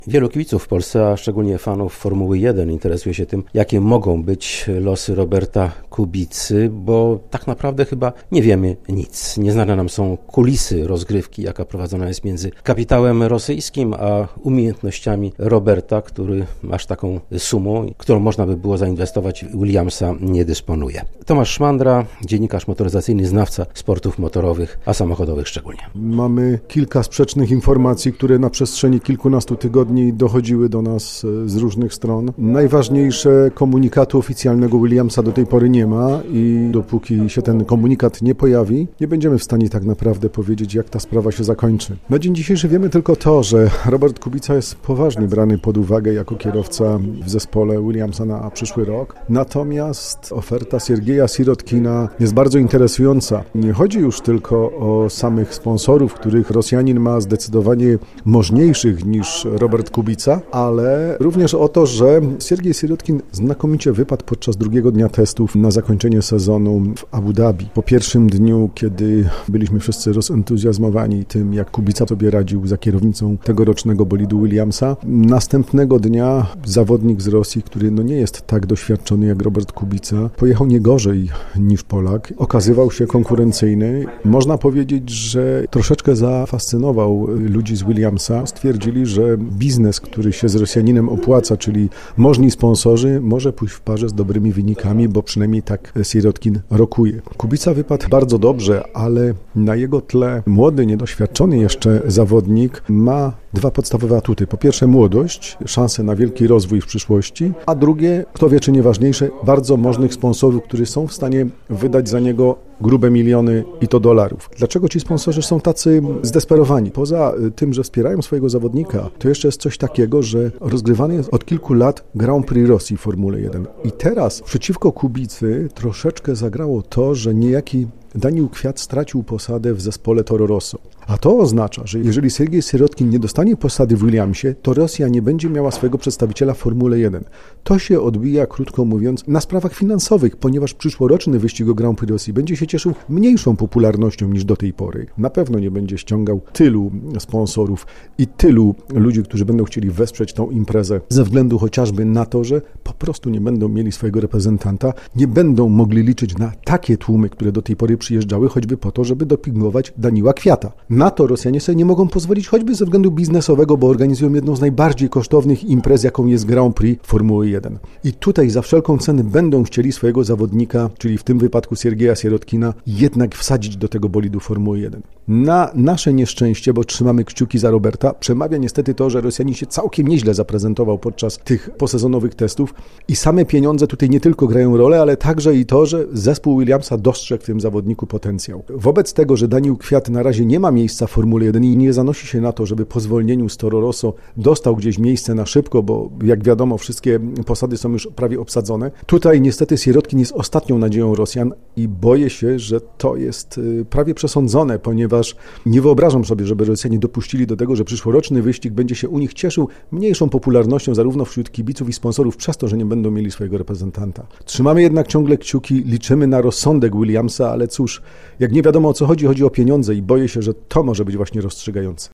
Wielu kibiców w Polsce, a szczególnie fanów Formuły 1 interesuje się tym, jakie mogą być losy Roberta Kubicy, bo tak naprawdę chyba nie wiemy nic. Nieznane nam są kulisy rozgrywki, jaka prowadzona jest między kapitałem rosyjskim, a umiejętnościami Roberta, który aż taką sumą, którą można by było zainwestować w Williamsa, nie dysponuje. Tomasz Szmandra, dziennikarz motoryzacyjny, znawca sportów motorowych, a samochodowych szczególnie. Mamy kilka sprzecznych informacji, które na przestrzeni kilkunastu tygodni dochodziły do nas z różnych stron. Najważniejsze, komunikatu oficjalnego Williamsa do tej pory nie ma i dopóki się ten komunikat nie pojawi, nie będziemy w stanie tak naprawdę powiedzieć, jak ta sprawa się zakończy. Na dzień dzisiejszy wiemy tylko to, że Robert Kubica jest poważnie brany pod uwagę jako kierowca w zespole Williamsa na przyszły rok. Natomiast oferta Siergieja Sirotkina jest bardzo interesująca. Nie chodzi już tylko o samych sponsorów, których Rosjanin ma zdecydowanie możniejszych niż Robert Kubica, ale również o to, że Siergiej Sirotkin znakomicie wypadł podczas drugiego dnia testów na zakończenie sezonu w Abu Dhabi. Po pierwszym dniu, kiedy byliśmy wszyscy rozentuzjazmowani tym, jak Kubica sobie radził za kierownicą tegorocznego bolidu Williamsa, następnego dnia zawodnik z Rosji, który nie jest tak doświadczony jak Robert Kubica, pojechał nie gorzej niż Polak. Okazywał się konkurencyjny. Można powiedzieć, że troszeczkę zafascynował ludzi z Williamsa. Stwierdzili, że biznes, który się z Rosjaninem opłaca, czyli możni sponsorzy, może pójść w parze z dobrymi wynikami, bo przynajmniej tak Sirotkin rokuje. Kubica wypadł bardzo dobrze, ale na jego tle młody, niedoświadczony jeszcze zawodnik ma dwa podstawowe atuty. Po pierwsze młodość, szanse na wielki rozwój w przyszłości, a drugie, kto wie czy nieważniejsze, bardzo możnych sponsorów, którzy są w stanie wydać za niego grube miliony i to dolarów. Dlaczego ci sponsorzy są tacy zdesperowani? Poza tym, że wspierają swojego zawodnika, to jeszcze jest coś takiego, że rozgrywany jest od kilku lat Grand Prix Rosji w Formule 1. I teraz przeciwko Kubicy troszeczkę zagrało to, że niejaki Daniil Kwiat stracił posadę w zespole Toro Rosso. A to oznacza, że jeżeli Siergiej Sirotkin nie dostanie posady w Williamsie, to Rosja nie będzie miała swojego przedstawiciela w Formule 1. To się odbija, krótko mówiąc, na sprawach finansowych, ponieważ przyszłoroczny wyścig o Grand Prix Rosji będzie się cieszył mniejszą popularnością niż do tej pory. Na pewno nie będzie ściągał tylu sponsorów i tylu ludzi, którzy będą chcieli wesprzeć tą imprezę ze względu chociażby na to, że po prostu nie będą mieli swojego reprezentanta, nie będą mogli liczyć na takie tłumy, które do tej pory przyjeżdżały, choćby po to, żeby dopingować Daniila Kwiata. Na to Rosjanie sobie nie mogą pozwolić, choćby ze względu biznesowego, bo organizują jedną z najbardziej kosztownych imprez, jaką jest Grand Prix Formuły 1. I tutaj za wszelką cenę będą chcieli swojego zawodnika, czyli w tym wypadku Siergieja Sirotkina, jednak wsadzić do tego bolidu Formuły 1. Na nasze nieszczęście, bo trzymamy kciuki za Roberta, przemawia niestety to, że Rosjanin się całkiem nieźle zaprezentował podczas tych posezonowych testów i same pieniądze tutaj nie tylko grają rolę, ale także i to, że zespół Williamsa dostrzegł w tym zawodniku potencjał. Wobec tego, że Daniil Kwiat na razie nie ma miejsca w Formule 1 i nie zanosi się na to, żeby po zwolnieniu z Toro Rosso dostał gdzieś miejsce na szybko, bo jak wiadomo wszystkie posady są już prawie obsadzone. Tutaj niestety Sirotkin jest ostatnią nadzieją Rosjan i boję się, że to jest prawie przesądzone, ponieważ nie wyobrażam sobie, żeby Rosjanie dopuścili do tego, że przyszłoroczny wyścig będzie się u nich cieszył mniejszą popularnością zarówno wśród kibiców i sponsorów przez to, że nie będą mieli swojego reprezentanta. Trzymamy jednak ciągle kciuki, liczymy na rozsądek Williamsa, ale cóż, jak nie wiadomo o co chodzi, chodzi o pieniądze i boję się, że to może być właśnie rozstrzygające.